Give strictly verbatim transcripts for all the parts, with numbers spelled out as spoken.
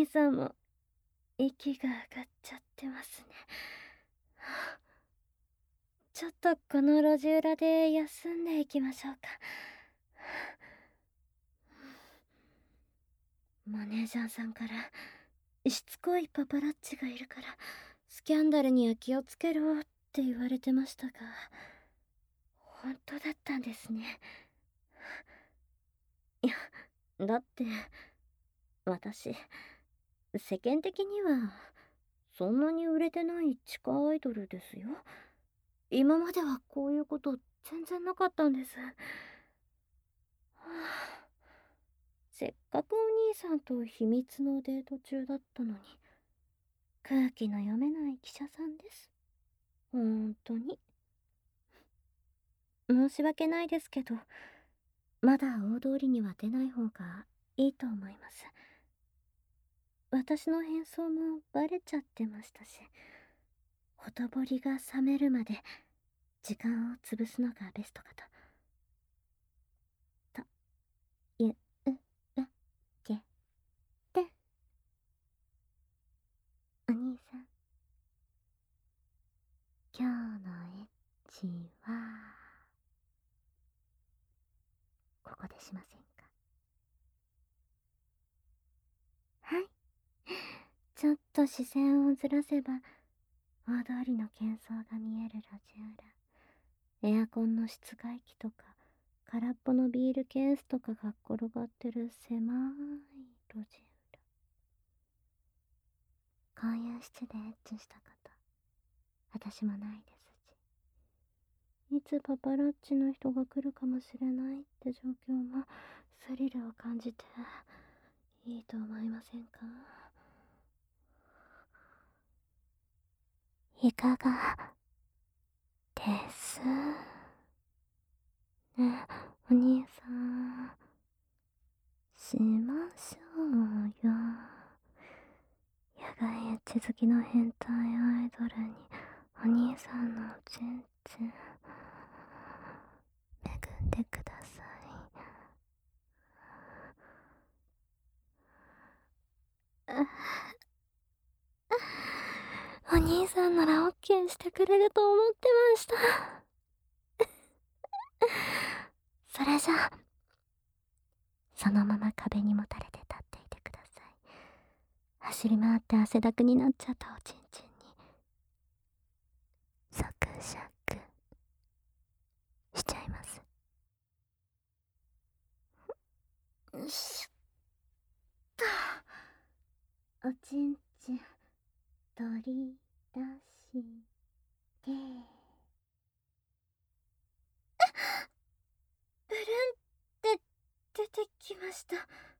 さんも息が上がっちゃってますね。ちょっとこの路地裏で休んでいきましょうか。マネージャーさんからしつこいパパラッチがいるからスキャンダルには気をつけろって言われてましたが、本当だったんですね。いや、だって私世間的にはそんなに売れてない地下アイドルですよ。今まではこういうこと全然なかったんです。はあ、せっかくお兄さんと秘密のデート中だったのに、空気の読めない記者さんです。ほんとに。申し訳ないですけど、まだ大通りには出ない方がいいと思います。私の変装もバレちゃってましたし、ほとぼりが冷めるまで時間を潰すのがベストかと。というわけで、お兄さん、今日のエッチはここでしませんか？はい。ちょっと視線をずらせば大通りの喧騒が見える路地裏、エアコンの室外機とか空っぽのビールケースとかが転がってる狭い路地裏。こういう質でエッチしたこと私もないですし、いつパパラッチの人が来るかもしれないって状況もスリルを感じていいと思いませんか？いかがですね、お兄さん。しましょうよ。野外エッチ好きの変態アイドルにお兄さんのチンチン恵んでください。お兄さんならオッケーしてくれると思ってました。それじゃあそのまま壁にもたれて立っていてください。走り回って汗だくになっちゃったおちんちんにサクシャクしちゃいます。よいしょっと。おちんちん取り出してブルンって出てきました。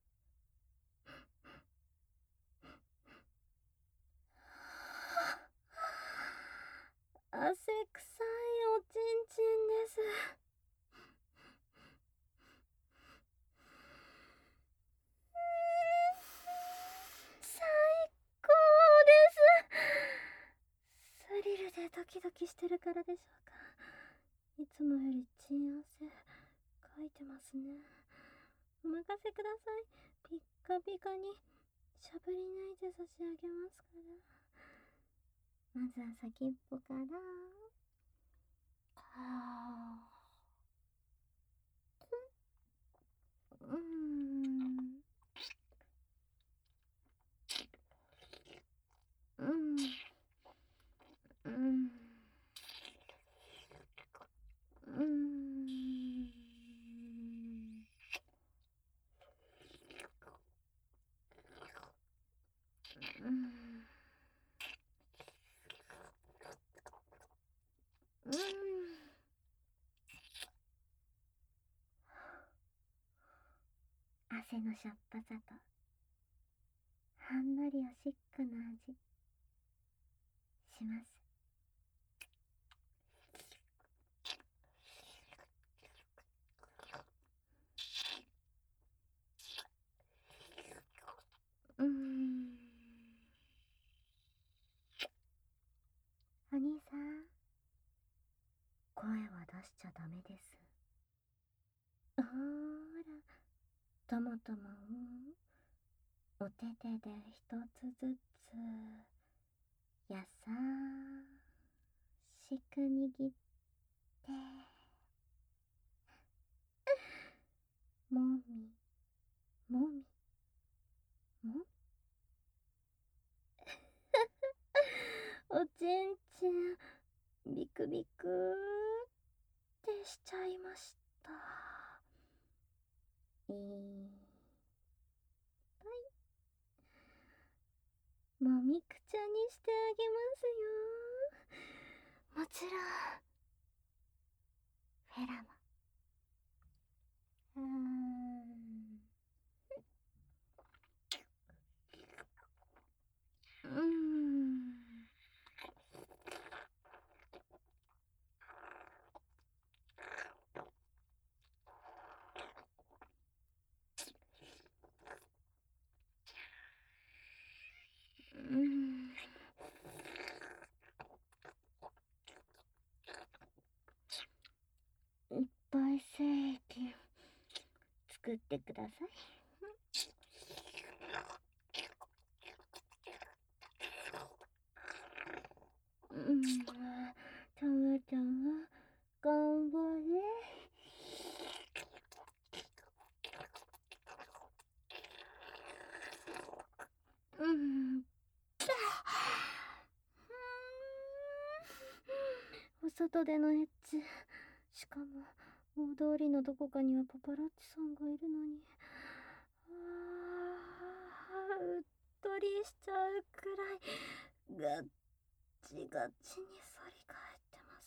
汗臭いおちんちんです。最高です。スリルでドキドキしてるからでしょうか。いつもよりチン汗かいてますね。お任せください。ピッカピカにしゃぶりないで差し上げますから。まずは先っぽから。あーうーんうんうんうんうんうん汗のしょっぱさとはんのりおしっこの味します。うーんお兄さん、声は出しちゃダメです。ほーら、ともともお手手で一つずつ優しく握ってもみもみもみおちんちんビクビクってしちゃいました。いっぱいもみくちゃにしてあげますよ。もちろんフェラも。うーんうーんうーんいっぱい精液作ってください。うん、ちゃわちゃわ頑張れ。うん。お外でのエッチ、しかも大通りのどこかにはパパラッチさんがいるのに、あーうっとりしちゃうくらいガッチガチに反り返ってます。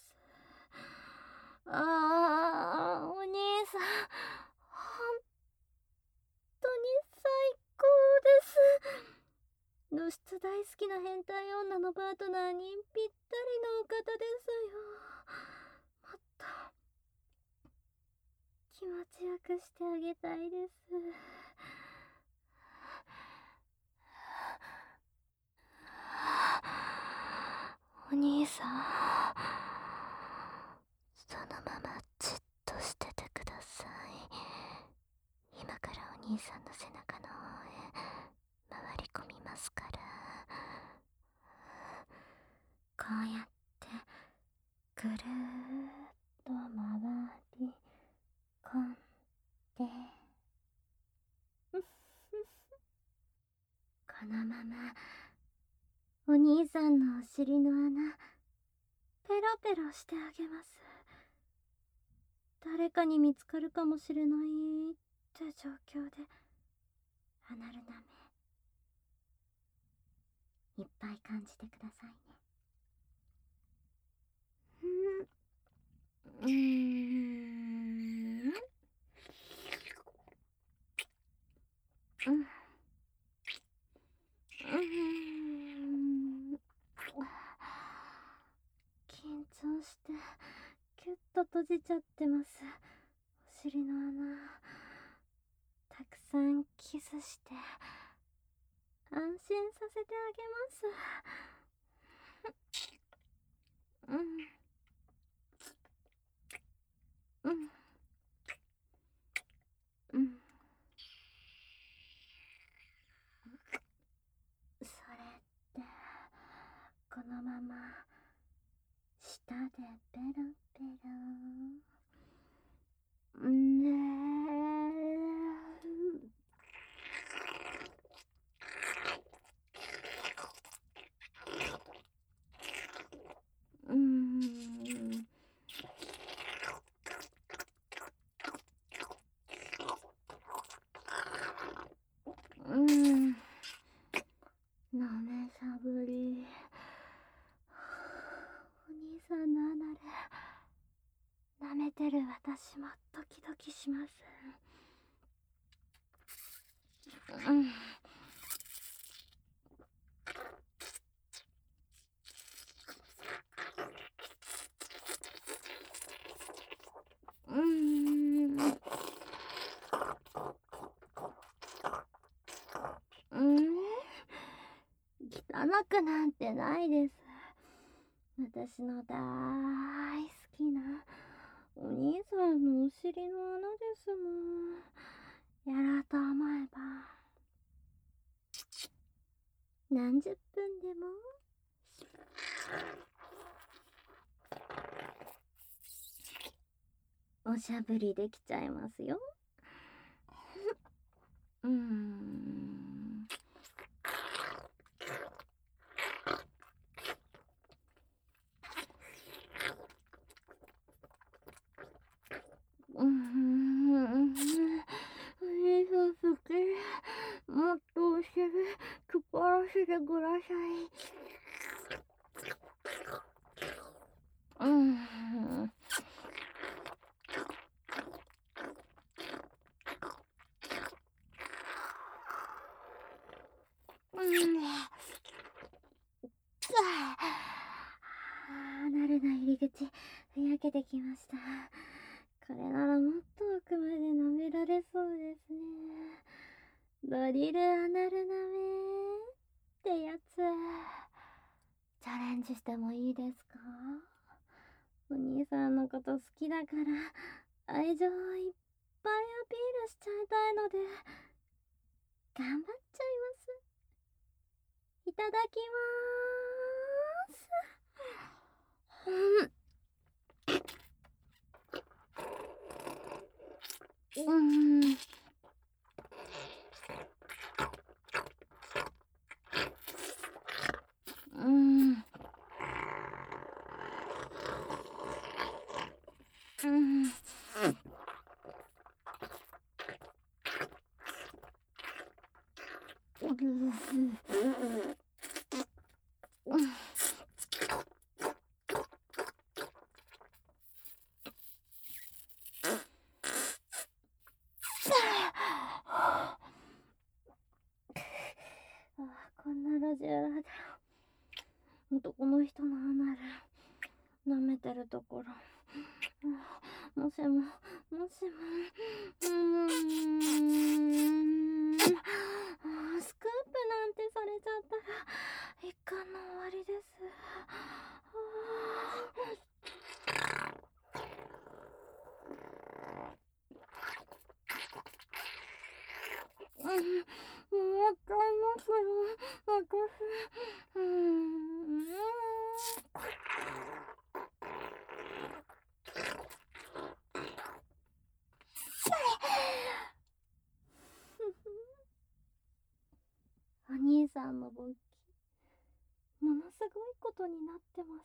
あーお兄さん本当に最高です。露出大好きな変態女のパートナーにぴったりのお方ですよ。もっと気持ちよくしてあげたいです。お兄さん、そのままじっとしててください。今からお兄さんの背中の方へ回り込みますから。こうやってぐるーっと回り込んでこのままお兄さんのお尻の穴ペロペロしてあげます。誰かに見つかるかもしれないって状況でアナル舐めいっぱい感じてくださいね。うーんうんうん緊張してキュッと閉じちゃってます。お尻の穴たくさんキスして安心させてあげます。うんうんうんそれってこのまま舌でペロペロねうーんうんなめさぶりお兄さんのアナル舐めてる私もドキドキします。うんうーんうん汚くなんてないです。私の大好きなお兄さんのお尻の穴ですもん。やろうと思えば何十分でもおしゃぶりできちゃいますよ。うーん。うーん。嘘つき。もっとお尻配らせてください。うーん。うん。慣れない入り口、ふやけてきました。これならもっと奥まで舐められそうですね。ドリルアナル舐めってやつ。チャレンジしてもいいですか？お兄さんのこと好きだから愛情をいっぱいアピールしちゃいたいので頑張っちゃいます。いただきまーす。うん。うん。うん。うん。こんな路地裏で男の人のアナル舐めてるところ、もしももしもうーんスクープなんてされちゃったら一巻の終わりです。うん、もう一回ますよ、私。うーん。お兄さんの勃起、ものすごいことになってます。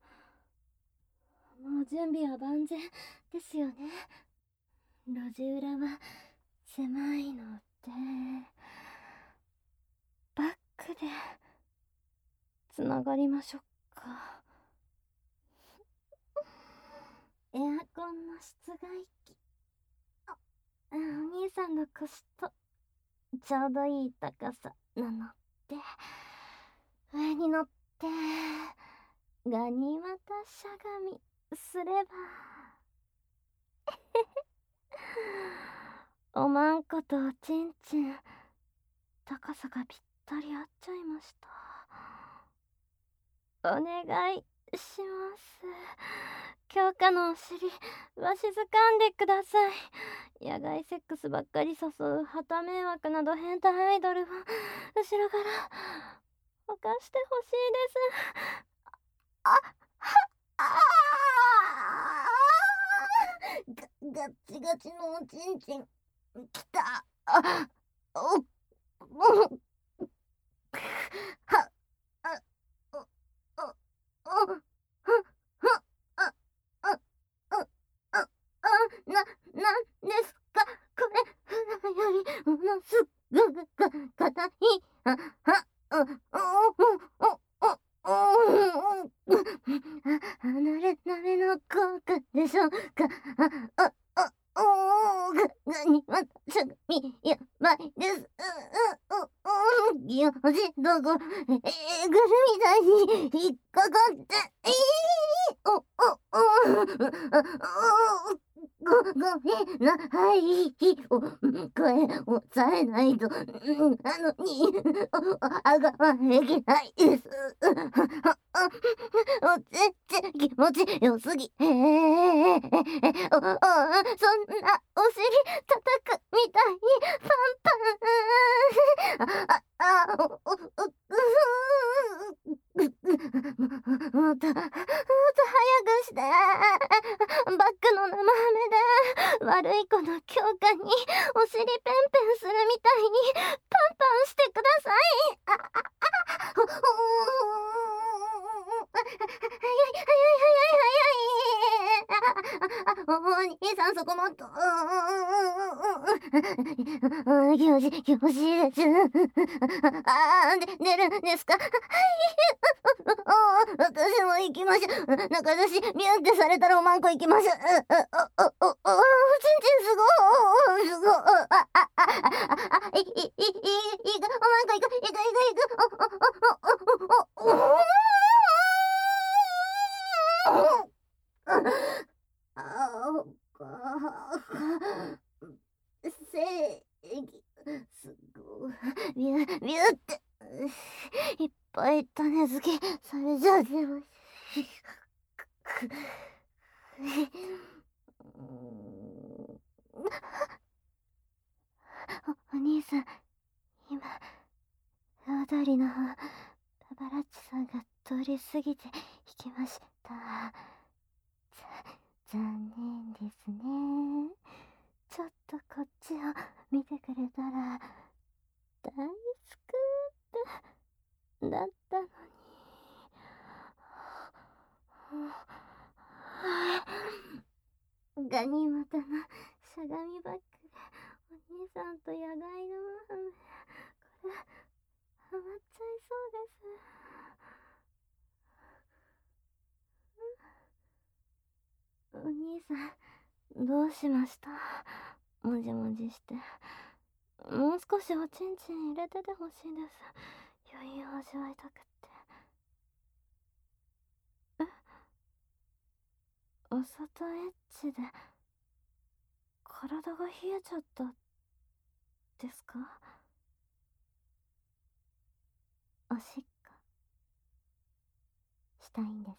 もう準備は万全ですよね。路地裏は狭いので、バックでつながりましょうか。エアコンの室外機、あ、お兄さんの腰とちょうどいい高さなので、上に乗ってガニ股しゃがみすればおまんことおちんちん高さがぴったり合っちゃいました。お願いします。強化のお尻わしづかんでください。野外セックスばっかり誘う旗迷惑など変態アイドルを後ろから犯してほしいです。あ、は、あーガ、ガッチガチのおちんちんきた。あ、お、お、は、あ、お、お、お、ふ、ふ、あ、あ、あ、あ、あ、な、なんですかこれ、普段よりものすごくか、硬い。あ、は、お、お、お、お、お、お、離れなめの効果でしょうか。あ、あ、あ、おー、が、がにまたしゃがみ、やばいです。う、う、う、う、よじどこ、えー、ぐるみたいに引っかかって、えー、お、お、お、お、ご、ごめんな、はい、お、声を抑えないと、なのに、あがまえきないです。おちんちん気持ちよすぎ。へえ、お、お、そんなお尻叩くみたいにパンパン。あ、あ、お、お、お、 ペンペンするみたいにパンパンしてください。あああほほー早い早い早い早い。ああお兄さんそこもっと気持ちいい気持ちいいです。ああで出るんですか。はい私も行きましょう。なんか私ミュンってされたらおまんこ行きます。ああああああ全然すごいすごい。あああああいいいいいいいくおまんこ行く行く行く行くおおおおおああ正義すごいビュビュっていっぱい種付けされちゃってます。お、お兄さん今大通りの方パパラッチさんが通り過ぎて行きました。残念ですね。ちょっとこっちを見てくれたら大スクープだったのに。ガニ股のしゃがみバッグでお兄さんと野外のマンこれハマっちゃいそうです。お兄さんどうしました？もじもじしてもう少しおちんちん入れててほしいです。余韻を味わいたくって。え？お外エッチで体が冷えちゃったですか？おしっこしたいんです。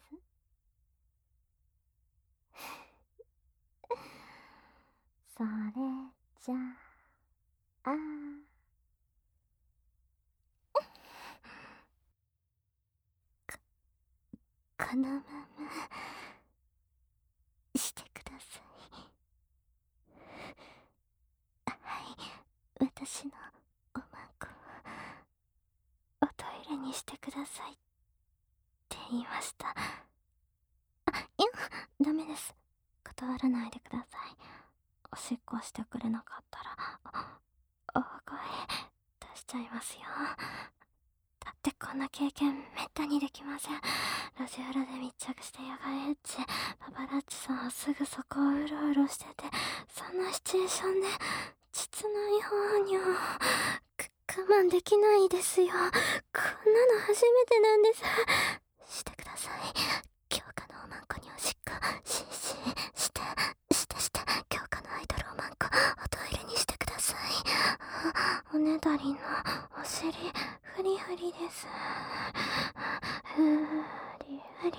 それじゃあこのまましてください。はい、私のおまんこをおトイレにしてくださいって言いました。あ、いや、ダメです。断らないでください。おしっこしてくれなかったら大声出しちゃいますよ。だってこんな経験めったにできません。路地裏で密着して野外エッチ、パパラッチさんはすぐそこをうろうろしてて、そんなシチュエーションで膣内放尿我慢できないですよ。こんなの初めてなんです。してください。強化のおまんこにおしっこシーシーしてしてして強化のアイドルおまんこおトイレにしてください。おねだりのお尻フリフリです。ふりふりふり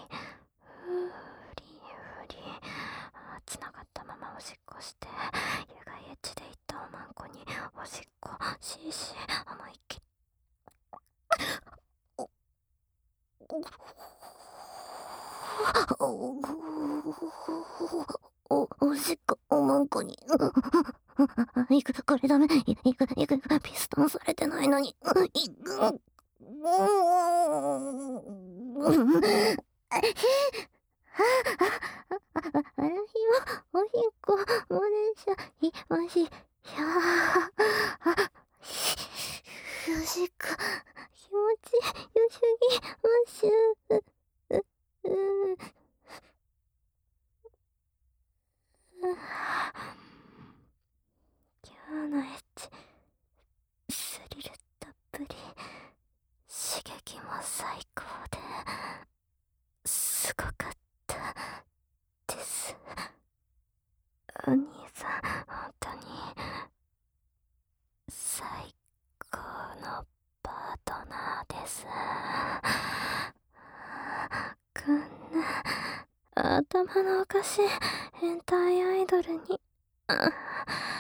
ふりつながったままおしっこして野外エッチでいったおまんこにおしっこシーシー思いっきりお、おしっこおまんこにいくこれダメいくいくいくピストンされてないのにいくああらひもおしっこもれしゃいましやおしっこ気持ちよすぎますうう今日のエッチスリルたっぷり刺激も最高ですごかったです。お兄さん本当に最高のパートナーです。こんな頭のおかしい変態アイドルに